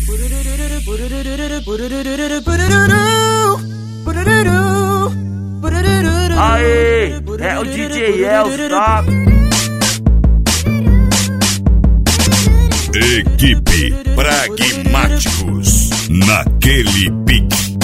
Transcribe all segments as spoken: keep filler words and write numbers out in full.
Aê, é o D J Elcio, tá? Equipe Pragmáticos, naquele pique.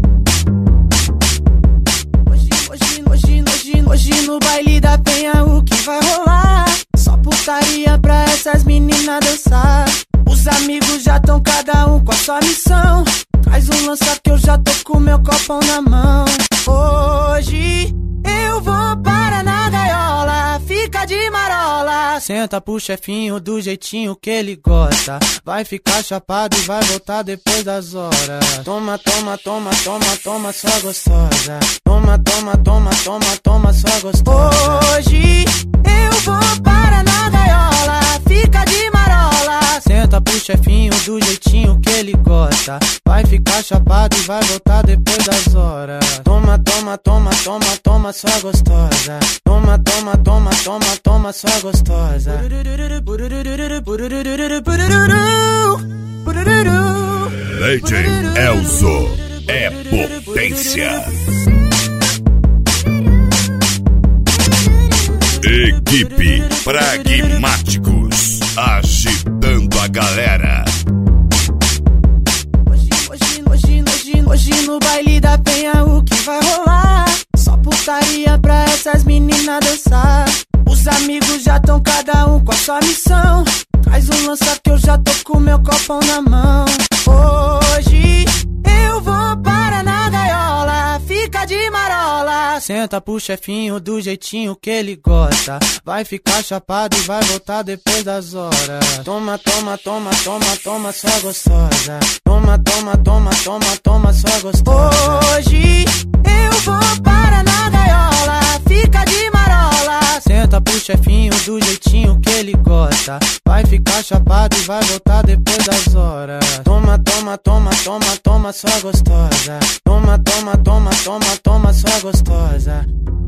Hoje, hoje, hoje, hoje, hoje no baile da penha o que vai rolar? Só putaria pra essas meninas dançar. Os amigos já tão cada um com a sua missão. Traz um lança que eu já tô com meu copão na mão. Hoje eu vou para na gaiola, fica de marola. Senta pro chefinho do jeitinho que ele gosta. Vai ficar chapado e vai voltar depois das horas. Toma, toma, toma, toma, toma, sua gostosa. Toma, toma, toma, toma, toma, sua gostosa. Hoje eu vou para na gaiola, fica de marola. Senta pro chefinho do jeitinho que ele gosta. Vai ficar chapado e vai voltar depois das horas. Toma, toma, toma, toma, toma, sua gostosa. Toma, toma, toma, toma, toma, sua gostosa. D J Elcio é potência. Equipe Pragmáticos, agitando a galera. Hoje, hoje, hoje, hoje, hoje no baile da penha o que vai rolar? Só putaria pra essas meninas dançar. Os amigos já tão cada um com a sua missão. Traz um lança que eu já tô com meu copão na mão. Hoje eu vou para na gaiola, fica de marola. Senta pro chefinho do jeitinho que ele gosta. Vai ficar chapado e vai voltar depois das horas. Toma, toma, toma, toma, toma, sua gostosa. Toma, toma, toma, toma, toma, sua gostosa. Hoje eu vou para na gaiola, fica de marola. Senta pro chefinho do jeitinho que ele gosta. Vai ficar chapado e vai voltar depois das horas. Toma, toma, toma, toma, toma, sua gostosa. Toma, toma, toma, toma, toma, sua gostosa.